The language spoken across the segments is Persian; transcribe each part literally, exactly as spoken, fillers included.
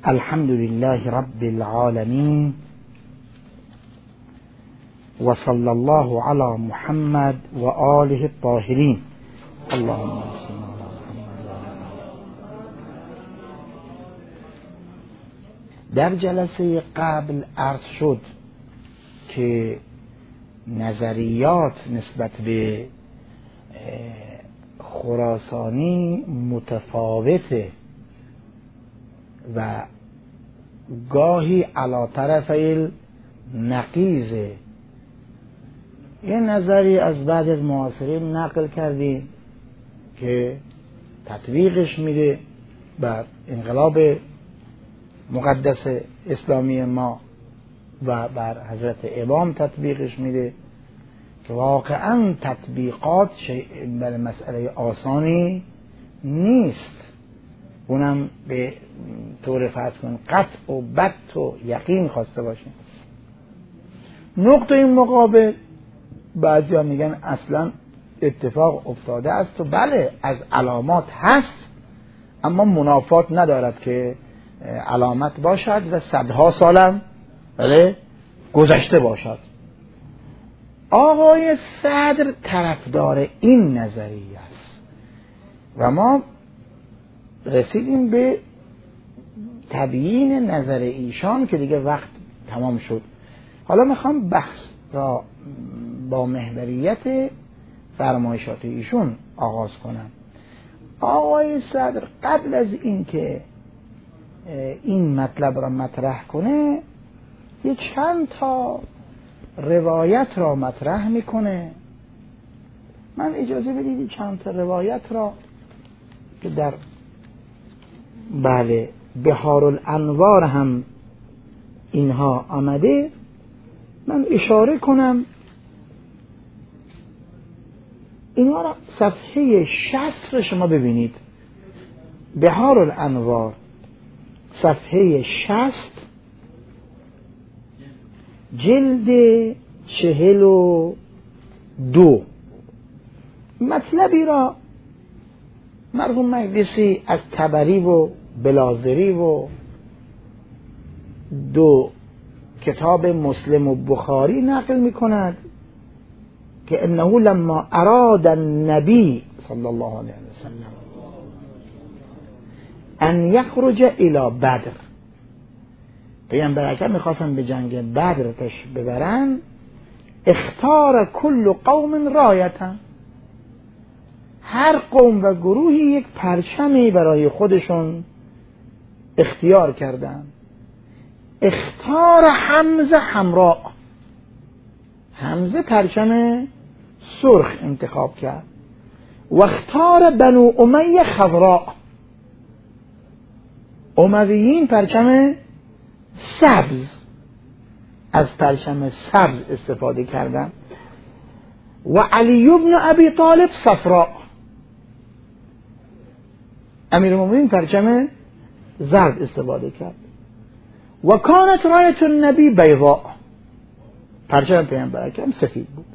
الحمد لله رب العالمين وصلى الله على محمد وآله الطاهرين. اللهم صل على محمد. در جلسه قبل عرض شد که نظریات نسبت به خراسانی متفاوته و گاهی علی طرفی نقیزه. یه نظری از بعد از معاصرین نقل کردیم که تطبیقش میده بر انقلاب مقدس اسلامی ما و بر حضرت امام تطبیقش میده که واقعا تطبیقات بر مسئله آسانی نیست، اونم به طور فرض کن قطع و بت و یقین خواسته باشیم. نقطه این مقابل بعضی ها میگن اصلا اتفاق افتاده است و بله از علامات هست، اما منافات ندارد که علامت باشد و صدها سالم بله گذشته باشد. آقای صدر طرفدار این نظریه است و ما رسیدیم به تبیین نظر ایشان که دیگه وقت تمام شد. حالا میخوام بحث را با محوریت فرمایشات ایشون آغاز کنم. آقای صدر قبل از این که این مطلب را مطرح کنه یه چند تا روایت را مطرح میکنه. من اجازه بدید چند تا روایت را که در بله بحار الانوار هم اینها آمده من اشاره کنم. اینها را صفحه شصت را شما ببینید، بحار الانوار صفحه شصت جلد چهل و دو. مطلبی را مرحوم مجلسی از طبری و بلازری و دو کتاب مسلم و بخاری نقل می کند که انه لما اراد النبی صلی الله علیه وسلم ان یخرج الى بدر، پیامبر اکرم میخواستن به جنگ بدر تش ببرن، اختار کل قوم رایتا، هر قوم و گروهی یک پرچمی برای خودشون اختیار کردن. اختار حمزه حمراء، حمزه پرچم سرخ انتخاب کرد و اختار بنو امیه خضراء، امویین پرچم سبز، از پرچم سبز استفاده کردن و علی بن ابی طالب صفراء، امیرالمومنین پرچم زرد استفاده کرد و کانت رایت النبی بیضاء، پرچم پیامبر اکرم سفید بود.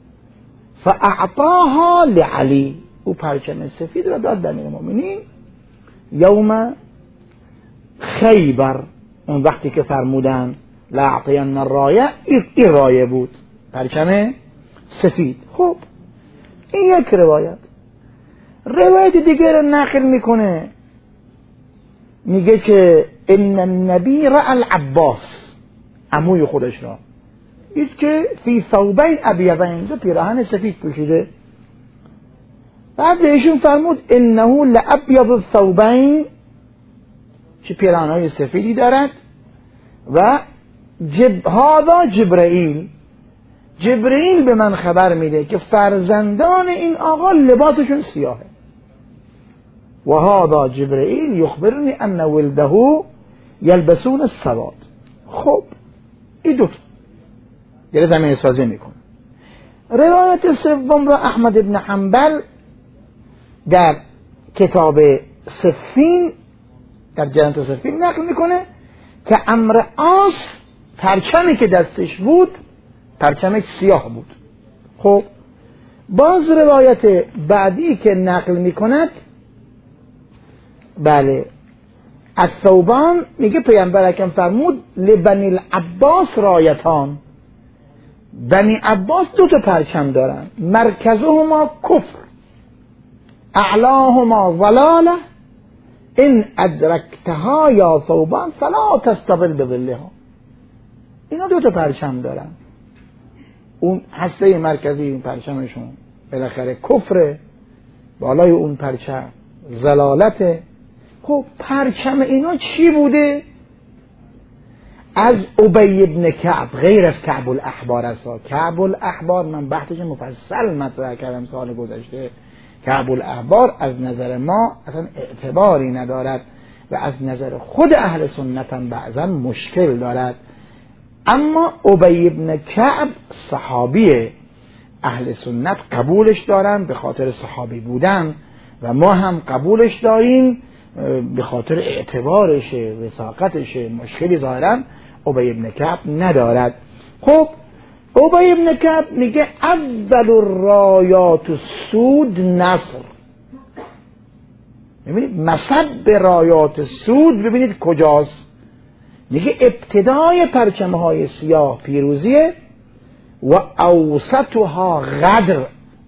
فاعطاها لعلی، او پرچم سفید را داد به امیرالمومنین یوم خیبر، اون وقتی که فرمودن لاعطین الرایه، این رایه بود پرچم سفید. خب این یک روایت. روایت دیگر نقل میکنه میگه که ان النبی رأى العباس، عموی خودش را دید که فی ثوبین ابیضین، دو پیراهن سفید پوشیده. بعد بهشون فرمود انه لابیض الثوبین، چه پیراهن‌های سفیدی دارد. و جب هذا جبرئیل، جبرئیل به من خبر میده که فرزندان این آقا لباسشون سیاهه. و هذا جبرئیل یخبرنی ان ولده یلبسون السواد. خب این دو یه زمین سازی میکنه. روایت سوم را احمد ابن حنبل در کتاب صفین، در جنت صفین نقل میکنه که عمرو عاص پرچمی که دستش بود پرچمش سیاه بود. خب باز روایت بعدی که نقل میکند بله از ثوبان میگه پیامبر اکرم فرمود لبنی العباس رایتان، بنی عباس دو تا پرچم دارن، مرکزهما کفر اعلاهما ضلاله ان ادرکتها یا ثوبان فلا تستقل بظلها. اینا دو تا پرچم دارن، اون هسته مرکزی این پرچمشون بالاخره کفره، بالای اون پرچم ضلالته. خب پرچم اینا چی بوده؟ از ابی ابن کعب، غیر از کعب الاحبار است. کعب الاحبار من بحثش مفصل مطرح کردم سال گذشته. کعب الاحبار از نظر ما اصلا اعتباری ندارد و از نظر خود اهل سنت هم بعضا مشکل دارد، اما ابی ابن کعب صحابیه، اهل سنت قبولش دارن به خاطر صحابی بودن و ما هم قبولش داریم به خاطر اعتبارشه، وثاقتشه، مشکلی ظاهرا ابی ابن کعب ندارد. خب ابی ابن کعب میگه اول الرایات السود نصر. ببینید مصب رایات سود ببینید کجاست، میگه ابتدای پرچمهای سیاه پیروزیه و اوسطها غدر،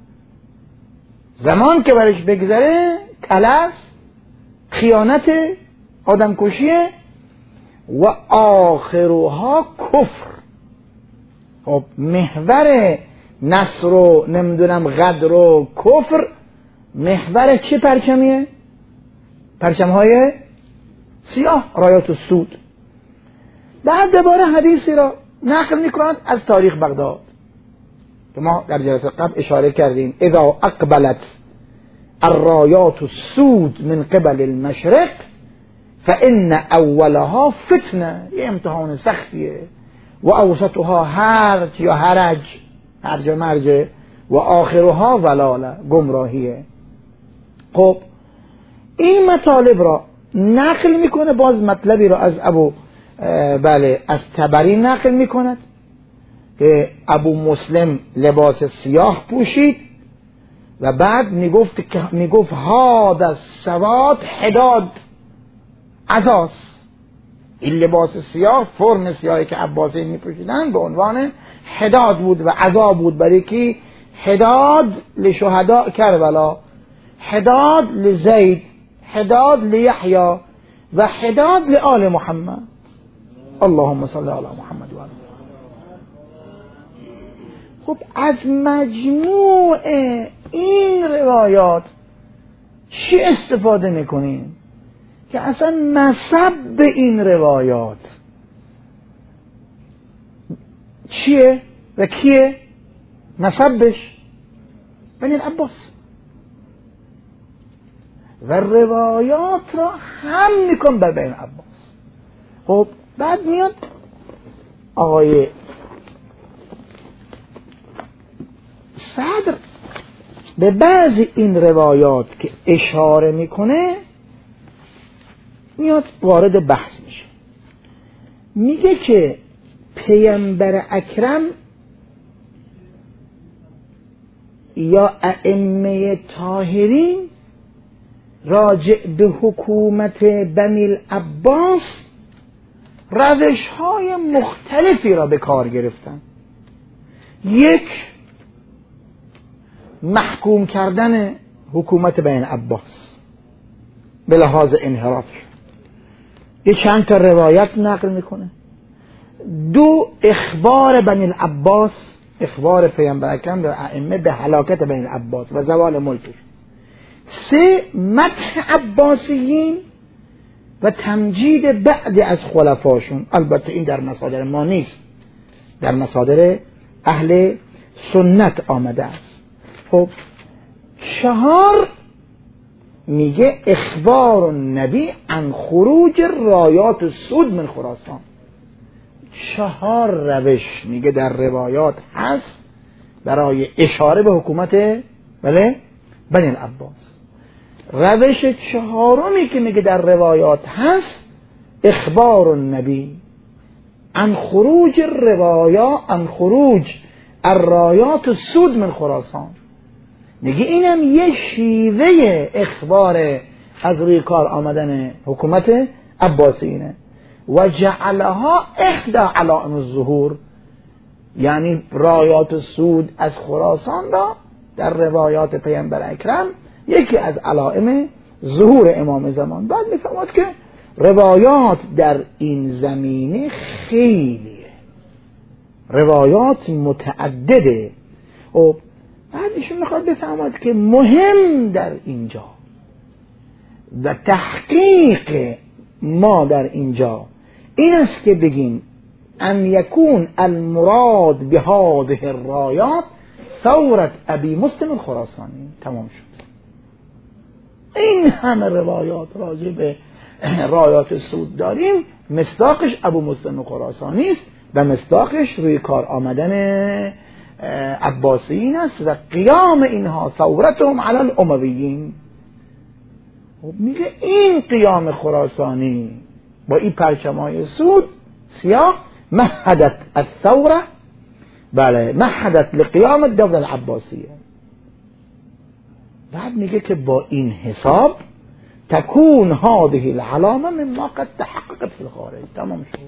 زمان که برش بگذره تلف، خیانت، آدمکشیه، و آخرها کفر. خب محور نصر و نمیدونم غدر و کفر محور چه پرچمیه؟ پرچمهای سیاه، رایات السود. بعد دوباره حدیثی را نقل میکنند از تاریخ بغداد که ما در جلسه قبل اشاره کردیم، اذا اقبلت الرایات السود من قبل المشرق فان اولها فتنه، یه امتحان سختیه، و اوسطها هرج یا هرج، هرج و مرج، و آخرها ضلاله، گمراهیه. خب این مطالب را نقل میکنه، باز مطلبی را از ابو بله از طبری نقل میکند که ابو مسلم لباس سیاه پوشید و بعد میگفت که میگفت هاد از سواد حداد عزاز، این لباس سیاه، فرم سیاهی که عباسی میپوشیدن به عنوان حداد بود و عزا بود، برای کی؟ حداد لشهداء کربلا، حداد لزید، حداد لیحیی و حداد لآل محمد. اللهم صل علی محمد و آل. خب از مجموع این روایات چی استفاده میکنیم که اصلا مصب این روایات چیه و کیه؟ مصبش بنی العباس و روایات را هم میکن بر بنی العباس. خب بعد میاد آقای صدر به بعضی این روایات که اشاره میکنه میاد وارد بحث میشه، میگه که پیامبر اکرم یا ائمه طاهرین راجع به حکومت بنی العباس روش های مختلفی را به کار گرفتن. یک، محکوم کردن حکومت بنی العباس به لحاظ انحراف، یه چند تا روایت نقل میکنه. دو، اخبار بنی العباس، اخبار پیامبر اکرم به ائمه به هلاکت بنی العباس و زوال ملکش. سه، مدح عباسیین و تمجید بعد از خلفاشون. البته این در مصادر ما نیست، در مصادر اهل سنت آمده است. خب چهار، میگه اخبار النبی عن خروج رایات السود من خراسان. چهار روش میگه در روایات هست برای اشاره به حکومت بله بنی العباس. روش چهارمی که میگه در روایات هست اخبار النبی عن خروج روایا عن خروج الرایات السود من خراسان. میگه اینم یه شیوه اخبار از روی کار آمدن حکومت عباسیینه و جعلها احدى علائم الظهور، یعنی رایات سود از خراسان را در روایات پیامبر اکرم یکی از علائم ظهور امام زمان. بعد میفهمد که روایات در این زمینه خیلیه، روایات متعدده. و بعد ایشون میخواد بفهمد که مهم در اینجا و تحقیق ما در اینجا این است که بگیم ان یکون المراد بهذه الرایات ثورت ابی مسلم الخراسانی. تمام شد. این همه روایات راجع به رایات سود داریم، مصداقش ابو مسلم الخراسانی است و مصداقش روی کار آمدن عباسیین است و قیام اینها ثورتهم علی الامویین. میگه این قیام خراسانی با این پرچمای سود سیاه مهدت الثوره، بله مهدت لقیام الدوله العباسیه. بعد میگه که با این حساب تکون هذه العلامه مما قد تحققت فی الخارج. تمام شد.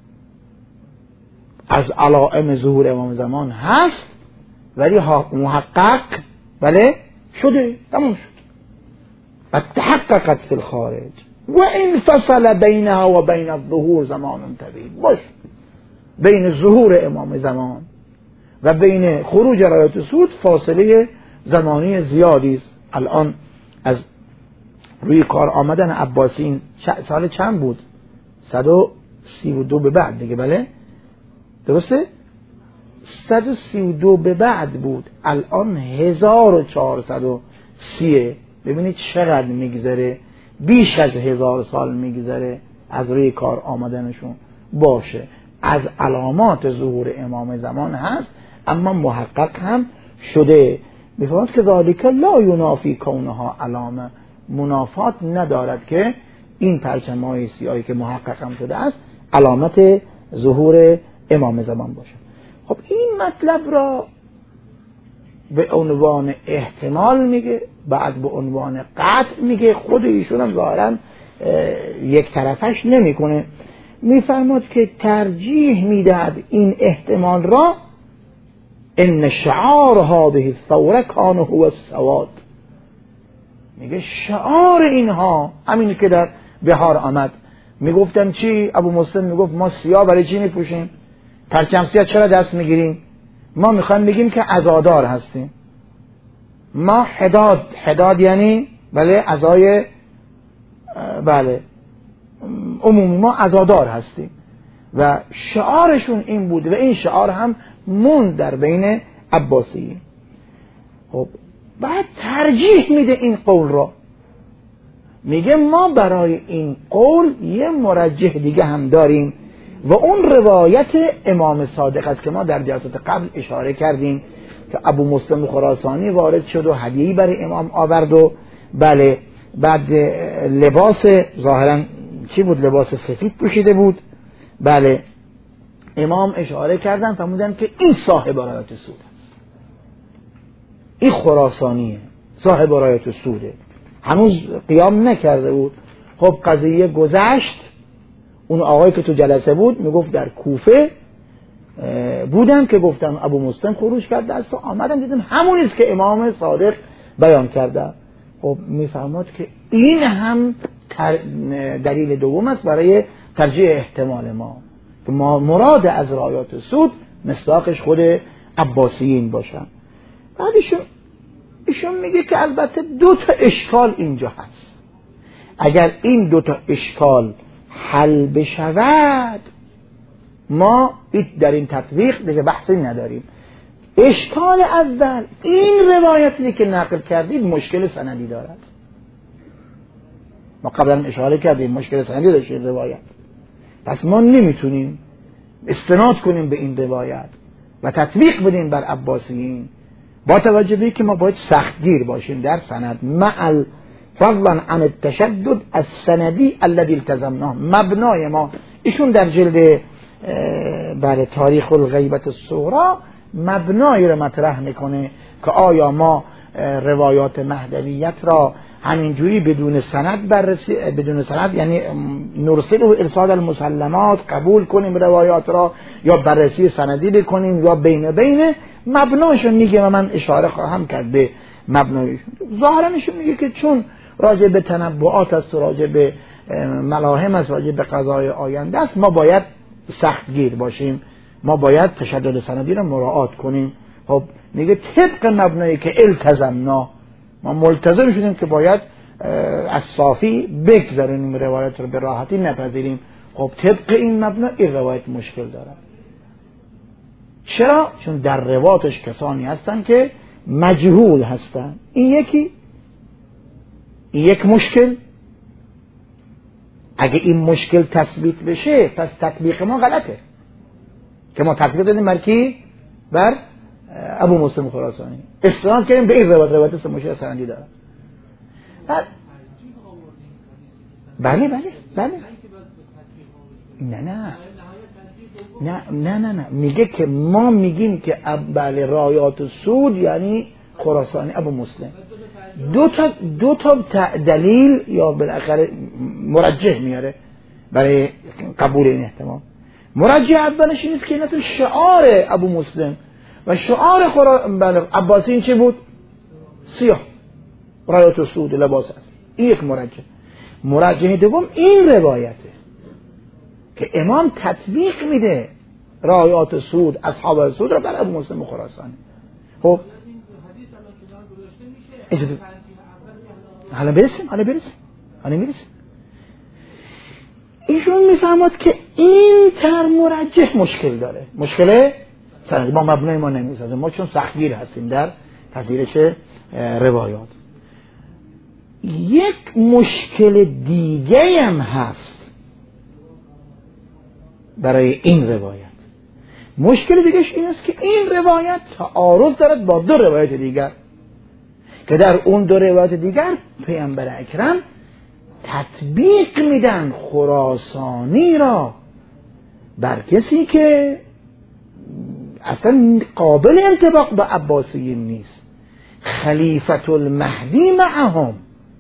از علائم ظهور امام زمان هست ولی محقق بله شده. تمام شد. و تحققت فی الخارج و این فصل بینها و بین الظهور زمان طویل. باش بین ظهور امام زمان و بین خروج رایات سود فاصله زمانی زیادی است. الان از روی کار آمدن عباسیین سال چند بود؟ صد و سی و دو به بعد دیگه. بله درسته؟ صد و سی و دو به بعد بود. الان هزار و چهارصد و سی. ببینید چقدر میگذره، بیش از هزار سال میگذره از روی کار آمدنشون. باشه از علامات ظهور امام زمان هست اما محقق هم شده. میفهمد که ذالک لا ینافی کونها علامه، منافات ندارد که این پرچم‌های سیاهی که محقق هم شده است علامت ظهور امام زمان باشه. خب این مطلب را به عنوان احتمال میگه، بعد به عنوان قطع میگه. خود ایشون هم ظاهرا یک طرفش نمیکنه. میفرماد که ترجیح میدهد این احتمال را ان شعار هذه الثوره کان هو السواد. میگه شعار اینها همین که در بهار آمد. میگفتن چی؟ ابو مسلم میگفت ما سیاه برای چی میپوشیم؟ پرچم سیاه چرا دست میگیریم؟ ما میخوایم بگیم که عزادار هستیم. ما حداد، حداد یعنی بله عزای، بله عمومی ما عزادار هستیم و شعارشون این بود و این شعار هم موند در بین عباسیین. خب بعد ترجیح میده این قول را، میگه ما برای این قول یه مرجح دیگه هم داریم و اون روایت امام صادق است که ما در جلسات قبل اشاره کردیم که ابو مسلم خراسانی وارد شد و هدیه‌ای برای امام آورد و بله بعد لباس ظاهرا چی بود؟ لباس سفید پوشیده بود. بله امام اشاره کردن فرمودن که این صاحب رایت سود است، این خراسانیه صاحب رایت سوده. هنوز قیام نکرده بود. خب قضیه گذشت. اون آقایی که تو جلسه بود میگفت در کوفه بودم که گفتم ابو مسلم خروج کرده است و آمدم دیدم همون است که امام صادق بیان کرده. خب میفهمد که این هم دلیل دوم است برای ترجیح احتمال ما که ما مراد از رایات سود مصداقش خود عباسیین باشن. بعدشون ایشون میگه که البته دو تا اشکال اینجا هست. اگر این دو تا اشکال حل بشود ما در این تطبیق دیگه بحثی نداریم. اشکال اول این روایتی که نقل کردید مشکل سندی دارد. ما قبلا اشاره کردیم مشکل سندی داشت این روایت، پس ما نمیتونیم استناد کنیم به این روایت و تطبیق بدیم بر عباسیین، با توجه به که ما باید سختگیر باشیم در سند مع فضلا عن التشدد السندی الذي التزمناه. مبنای ما ایشون در جلد بله تاریخ الغیبت الصغری مبنای رو مطرح میکنه که آیا ما روایات مهدویت را همینجوری بدون سند بررسی، بدون سند یعنی نرسل و ارسال المسلمات، قبول کنیم روایات را یا بررسی سندی بکنیم یا بین بین مبناشو میگه و من اشاره خواهم کرد به مبنایشون. ظاهرا نشون میگه که چون راجع به تنبؤات است و راجع به ملاهم است، راجع به قضای آینده است، ما باید سختگیر باشیم، ما باید تشدد سندی را مراعات کنیم. خب میگه طبق مبنایی که التزمنا، ما ملتزم شدیم که باید از صافی بگذاریم روایت رو به راحتی نپذیریم. خب طبق این مبنا این روایت مشکل داره. چرا؟ چون در رواتش کسانی هستن که مجهول هستن. این یکی این یک مشکل. اگه این مشکل تثبیت بشه پس تطبیق ما غلطه که ما تطبیق دادیم بر کی؟ بر ابو مسلم خراسانی، استناد کردیم به این روایت، روایت است مشکل سندی داره. بله بله بله نه نه نه نه نه نه میگه که ما میگیم که بله رایات سود یعنی خراسانی ابو مسلم. دو تا دو تا دلیل یا بالاخره مرجح میاره برای قبول این احتمال. مرجح اولش این است که این شعار ابو مسلم و شعار خرا... بله عباسی این چه بود؟ سیاه، رایات السود لباس است. این یک مرجح. مرجح دوم این روایته که امام تطبیق میده رایات السود، اصحاب السود را بر ابو مسلم خراسانی. خب حالا برسیم حالا برسیم حالا میرسیم. ایشون میفهمد که این تر مرجح مشکل داره، مشکل سند ما مبنای ما نمیسازه، ما چون سختگیر هستیم در پذیرش روایات. یک مشکل دیگه هم هست برای این روایت. مشکل دیگهش این است که این روایت تعارض دارد با دو روایت دیگر که در اون دو روایت دیگر پیامبر اکرم تطبیق میدن خراسانی را بر کسی که اصلا قابل انطباق با عباسیین نیست. خلیفة المهدی معهم،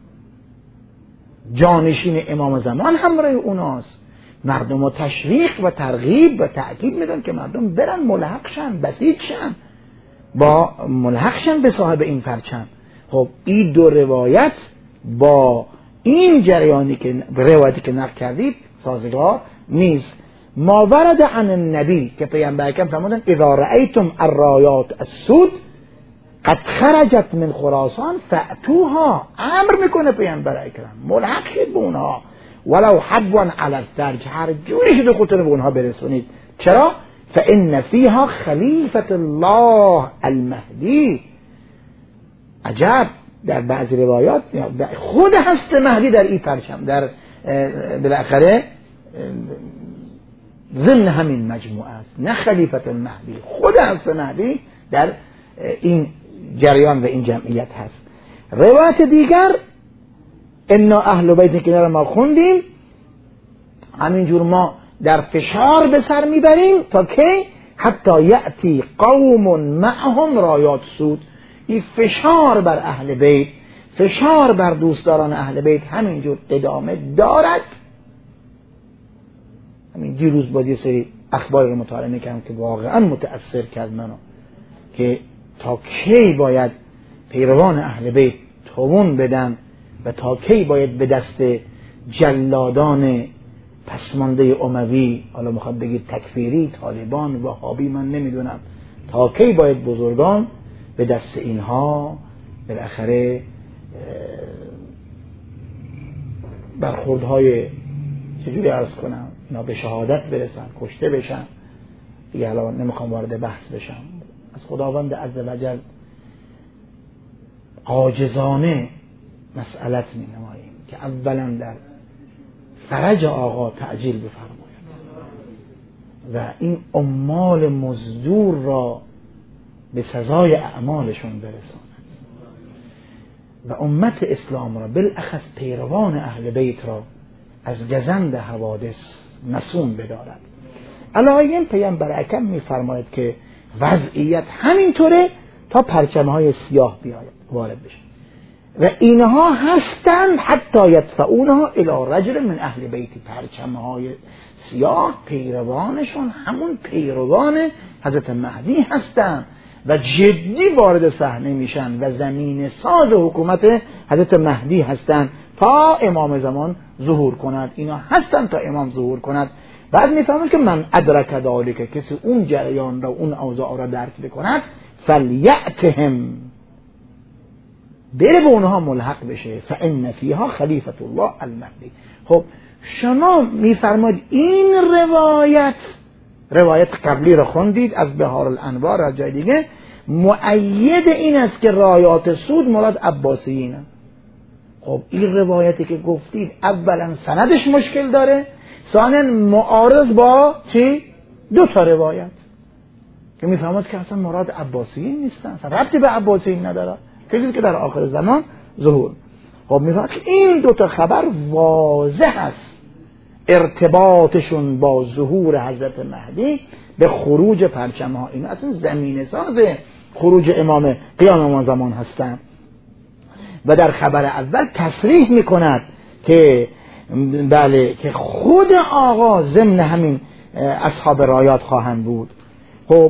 جانشین امام زمان همراه اوناست. مردم رو تشویق و ترغیب و تأکید میدن که مردم برن ملحق شن، بسیج شن، با ملحق شن به صاحب این پرچم. خب این دو روایت با این جریانی که روایتی که نقل کردید سازگار نیست. ما ورد عن النبی که پیامبر اکرم فرمودن اذا رأیتم الرایات السود قد خرجت من خراسان فأتوها، امر میکنه پیامبر اکرم ملحق شید به اونها، ولو حبوا علی الثلج، هر جوری شده خودتون به اونها برسونید. چرا؟ فإن فيها خلیفة الله المهدی. عجب، در بعضی روایات خود هست مهدی در این پرچم، در بالاخره ضمن همین مجموعه است، نه خلیفة المهدی، خود هست مهدی در این جریان و این جمعیت هست. روایت دیگر انا اهل بیت که نرم ما خوندیم، همینجور ما در فشار به سر میبریم تا که حتی یأتی قوم معهم رایات سود. این فشار بر اهل بیت، فشار بر دوستداران اهل بیت همینجور ادامه دارد. همین دیروز با یه سری اخبار رو مطالعه میکردم که واقعا متأثر کرد منو که تا کی باید پیروان اهل بیت توون بدن و تا کی باید به دست جلادان پسمانده اموی، حالا میخواد بگید تکفیری، طالبان، وهابی، من نمیدونم، تا کی باید بزرگان به دست اینها بالاخره برخوردهای چجوری عرض کنم اینا به شهادت برسن، کشته بشن. دیگه حالا نمیخوام وارد بحث بشم. از خداوند عزوجل عاجزانه مسئلت می نماییم که اولا در فرج آقا تعجیل بفرماید و این عمال مزدور را به سزای اعمالشون برساند و امت اسلام را بالاخص پیروان اهل بیت را از گزند حوادث مسون بدارد. علاوه پیامبر اکرم می‌فرماید که وضعیت همینطوره تا پرچم‌های سیاه بیاید وارد بشه. و اینها هستند حتی یدفعونها الی رجل من اهل بیتی، پرچمهای سیاه پیروانشون همون پیروان حضرت مهدی هستند و جدی وارد صحنه میشن و زمین ساز حکومت حضرت مهدی هستند تا امام زمان ظهور کند. اینا هستند تا امام ظهور کند. بعد میفهمن که من ادرک ذالک، کسی اون جریان را اون اوضاع را درک بکند، فلیأتهم، بره به اونها ملحق بشه، فان فیها خلیفة الله المهدی. خب شما میفرمایید این روایت، روایت قبلی رو خوندید از بهار الانوار از جای دیگه، مؤید این است که رایات سود مراد عباسیینه. خب این روایتی که گفتید اولا سندش مشکل داره، ثانیا معارض با چی؟ دو تا روایت که میفهمد که اصلا مراد عباسیین نیستن، اصلا ربطی به عباسیین نداره، کسی که در آخر زمان ظهور. خب میفهمد که این دو تا خبر واضح است ارتباطشون با ظهور حضرت مهدی به خروج پرچم ها، این اصلا زمین ساز خروج امام قیام امام زمان هستند. و در خبر اول تصریح میکند که بله که خود آقا ضمن همین اصحاب رایات خواهند بود. خب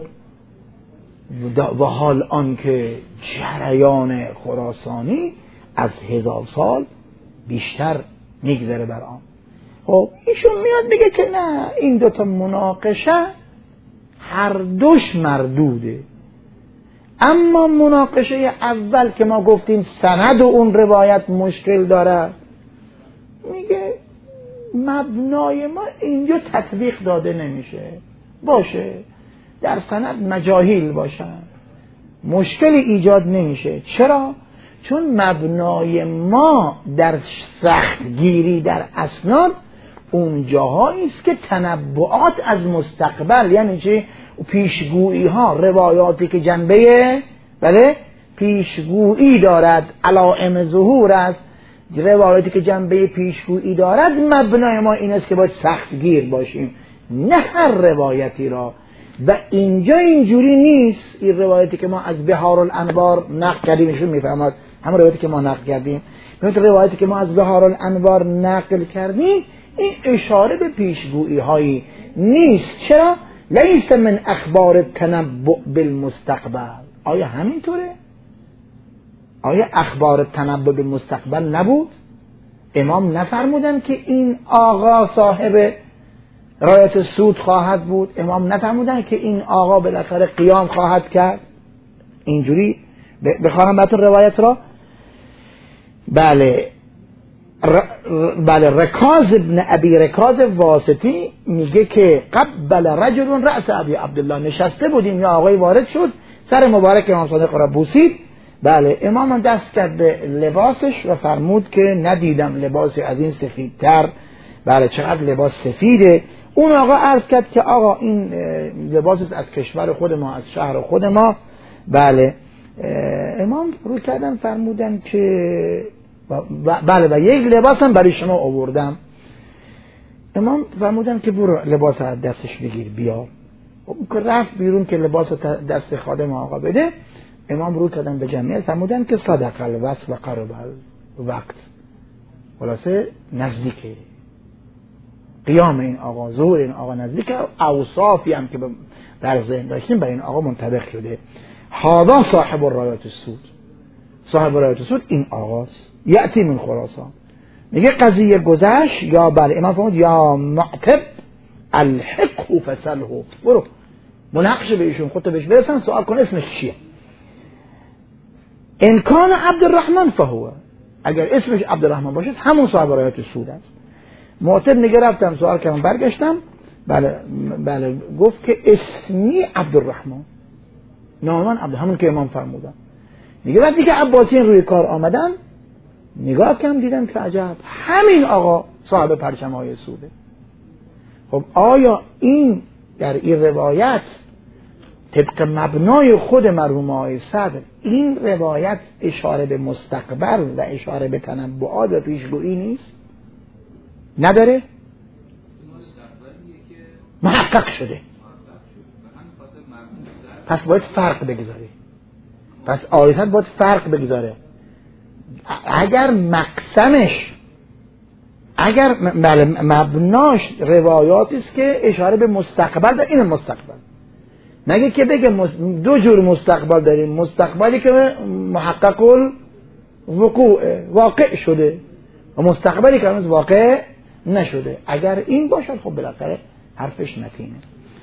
و حال آن که جریان خراسانی از هزار سال بیشتر میگذره بر آن. خب ایشون میاد میگه که نه، این دوتا مناقشه هر دوش مردوده، اما مناقشه اول که ما گفتیم سند و اون روایت مشکل داره، میگه مبنای ما اینجا تطبیق داده نمیشه، باشه در سند مجاهیل باشن، مشکلی ایجاد نمیشه. چرا؟ چون مبنای ما در سختگیری در اسناد اون جاهایی است که تنبؤات از مستقبل، یعنی چی؟ پیشگویی ها، روایاتی که جنبه بله پیشگویی دارد، علائم ظهور است، روایاتی که جنبه پیشگویی دارد، مبنای ما این است که باید سختگیر باشیم، نه هر روایتی را. و اینجا اینجوری نیست. این روایتی که ما از بهار الانوار نقل کردیم، ایشون میفهمد همون روایتی که ما نقل کردیم، مثل روایتی که ما از بهار الانوار نقل کردیم، این اشاره به پیشگویی هایی نیست. چرا؟ لیس من اخبار تنبؤ بالمستقبل. آیا همینطوره؟ آیا اخبار تنبؤ بالمستقبل نبود؟ امام نفرمودن که این آقا صاحب رایت سود خواهد بود؟ امام نفرمودن که این آقا بالاخره قیام خواهد کرد؟ اینجوری بخوانم براتون روایت را. بله ر... بله رکاز ابن ابی رکاز واسطی میگه که قبل رجل رأس ابی عبدالله، نشسته بودیم یا آقای وارد شد، سر مبارک امام صادق را بوسید. بله امام دست کرد به لباسش و فرمود که ندیدم لباسی از این سفیدتر. بله چقدر لباس سفیده. اون آقا عرض کرد که آقا این لباس از کشور خود ما، از شهر خود ما. بله امام رو کردن فرمودن که بله و یک لباس هم برای شما آوردم. امام فرمودن که برو لباس از دستش بگیر بیار. که رفت بیرون که لباس دست خادم آقا بده. امام رو کردن به جمعیت فرمودن که صدق الوصف و قرب الوقت، خلاصه نزدیکه قیام این آقا، ظهور این آقا نزدیکه. اوصافی هم که در ذهن داشتیم برای این آقا منطبق شده. هذا صاحب الرایات السود، صاحب رایات السود این آقاست، یأتی من خراسان. میگه قضیه گذشت. یا بله امام فرمود یا معتب الحقه فسله، برو مناقشه به ایشون، خودت بهش برسن، سوال کن اسمش چیه. ان کان عبدالرحمن فهو، اگر اسمش عبدالرحمن باشد همون صاحب رایات السود است. معتب میگه رفتم سوال کردم برگشتم، بله بله گفت که اسمی عبدالرحمن، نامان عبد، همون که امام فرمودن. میگه وقتی که عباسیین روی کار آمدن نگاه کردم دیدم که عجب همین آقا صاحب پرچم‌های سوده. خب آیا این در این روایت طبق مبنای خود مرحوم آقای صدر این روایت اشاره به مستقبل و اشاره به تنبؤات و پیشگویی نیست؟ نداره؟ محقق شده. پس باید فرق بگذاری. پس آیت باید فرق بگذاره. اگر مقسمش اگر بله مبناش روایاتی است که اشاره به مستقبل داره، این مستقبل نگه که بگه دو جور مستقبل داریم، مستقبلی که محقق الوقوع واقع شده و مستقبلی که هنوز واقع نشده. اگر این باشد خب بالاخره حرفش متینه.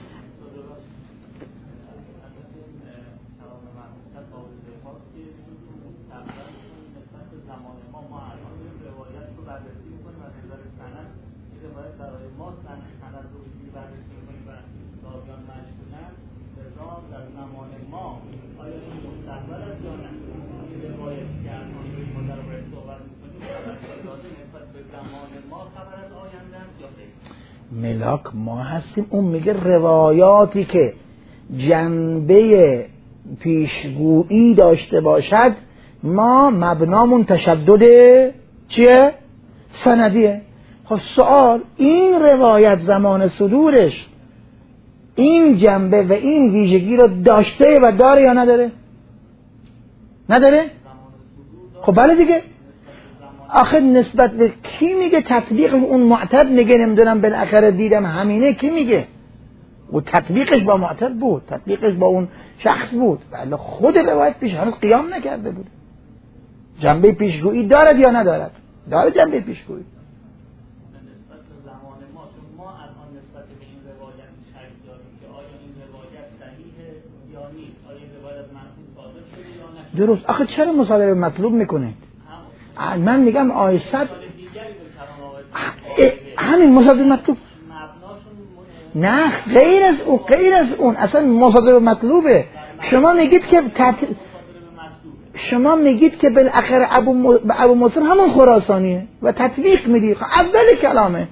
ملاک ما هستیم. اون میگه روایاتی که جنبه پیشگویی داشته باشد ما مبنامون تشدد چیه؟ سندیه. خب سوال این روایت زمان صدورش این جنبه و این ویژگی رو داشته و داره یا نداره؟ نداره؟ خب بله دیگه. آخه نسبت به کی میگه تطبیق؟ اون معتد میگه نمیدونم بالاخره دیدم همینه. کی میگه؟ و تطبیقش با معتد بود، تطبیقش با اون شخص بود، ولی خود روایت پیش هنوز قیام نکرده بود. جنبه پیشگویی دارد یا ندارد؟ داره جنبه پیشگویی. نسبت به زمان ما، چون ما الان نسبت به این روایت شک داریم که آیا این روایت صحیحه یا نیست، آیا این روایت معصوم صادر شده یا نه. درست. آخه چرا مصادره مطلوب میکنید؟ من میگم آیصد همین مصادره مطلوب نه، غیر از اون، غیر از اون اصلا مصادره مطلوبه. شما میگید که تط... شما میگید که بالاخره ابو م... ابو مسلم همون خراسانیه و تطبیق میدی. اول کلامه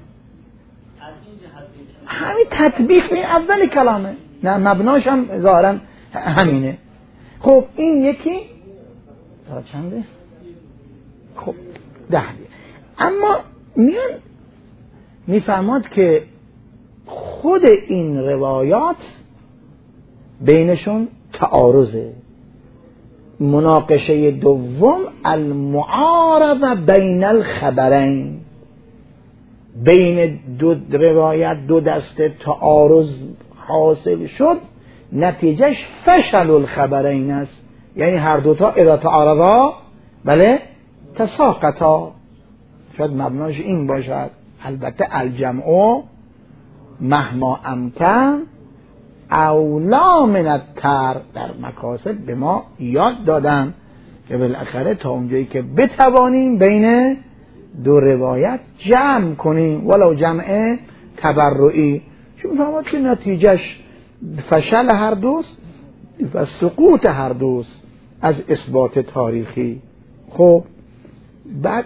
همین تطبیق می اول کلامه، نه مبناش هم ظاهرا همینه. خب این یکی تا چنده؟ خب ده بیه. اما میان میفهمد که خود این روایات بینشون تعارضه. مناقشه دوم المعارضه بین الخبرین، بین دو روایت دو دسته تعارض حاصل شد، نتیجهش فشل الخبرین است. یعنی هر دوتا اذا تعارضا بله تساقطا. شاید مبناش این باشد. البته الجمع مهما امکن اولا من التر، در مکاسب به ما یاد دادن که بالاخره تا اونجایی که بتوانیم بین دو روایت جمع کنیم ولو جمع تبرعی، چون فهمد که نتیجهش فشل هر دوست و سقوط هر دوست از اثبات تاریخی. خب بعد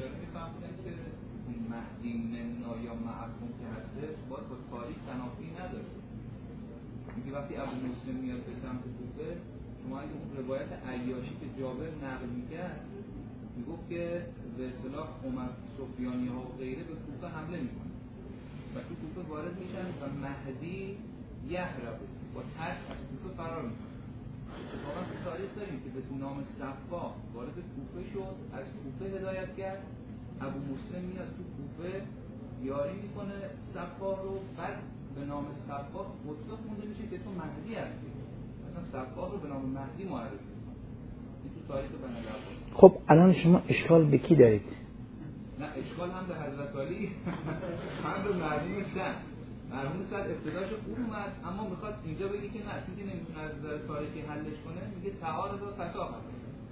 وقتی ابو مسلم میاد به سمت کوفه، شما اگه اون روایت عیاشی که جابر نقل میکرد میگفت که به اصطلاح عمر سفیانی ها و غیره به کوفه حمله میکنن و تو کوفه وارد میشن و مهدی یهرب با ترس از کوفه فرار میکنه. اتفاقا تو تاریخ داریم که به نام صفا وارد کوفه شد، از کوفه هدایت کرد، ابو مسلم میاد تو کوفه یاری میکنه صفا رو، بعد به نام صفاح مطلق مونده میشه که تو مهدی هستی، مثلا صفاح رو به نام مهدی معرفی میکنه. این تو تاریخ بنی عباس. خب الان شما اشکال به کی دارید؟ نه اشکال هم به حضرت علی هم به مرحوم شن. مرحوم شن ابتداش خوب اومد، اما میخواد اینجا بگه که نه چیزی نمیتونه از نظر تاریخی حلش کنه، میگه تعارض و تساقط.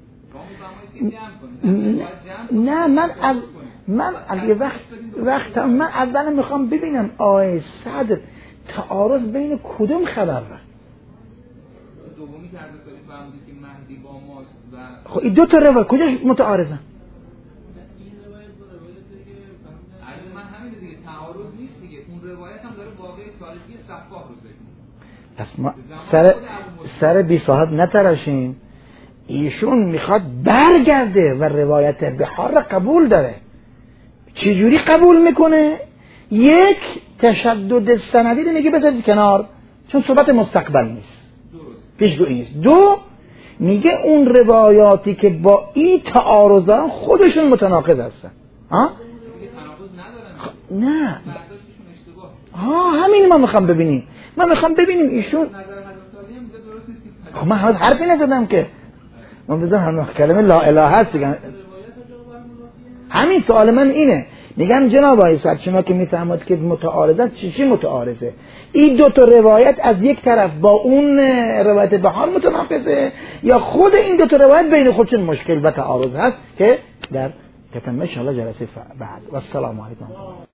نه من اب... من اگه وقت وقت من اولا میخوام ببینم آیه صدر تعارض بین کدوم خبر را؟ دومی که حضرت علی فرموده که مهدی با ماست و خب این دو تا روایت کجاش متعارضن؟ عرض من همین دیگه، تعارض نیست دیگه. اون روایت هم داره واقعی تاریخی صفاح رو ذکر. پس ما سر سر بی صاحب نتراشیم. ایشون میخواد برگرده و روایت بحار را قبول داره. چجوری قبول میکنه؟ یک تشدد سندی رو میگه بذارید کنار چون صحبت مستقبل نیست، پیشگویی نیست. دو میگه اون روایاتی که با این تعارضان خودشون متناقض هستن. ها؟ نه ها همین ما میخوام ببینیم. من میخوام ببینیم ایشون خب من حرفی نزدم که من بذار هم کلمه لا اله هست دیگه. همین سوال من اینه، میگم جناب آقای صدر شما که میفهمید که متعارضت چی چی متعارضه، این دو تا روایت از یک طرف با اون روایت بهار متناقضه یا خود این دو تا روایت بین خودشون مشکل و تعارض هست که در تتمه ان شاء الله جلسه بعد. و السلام علیکم.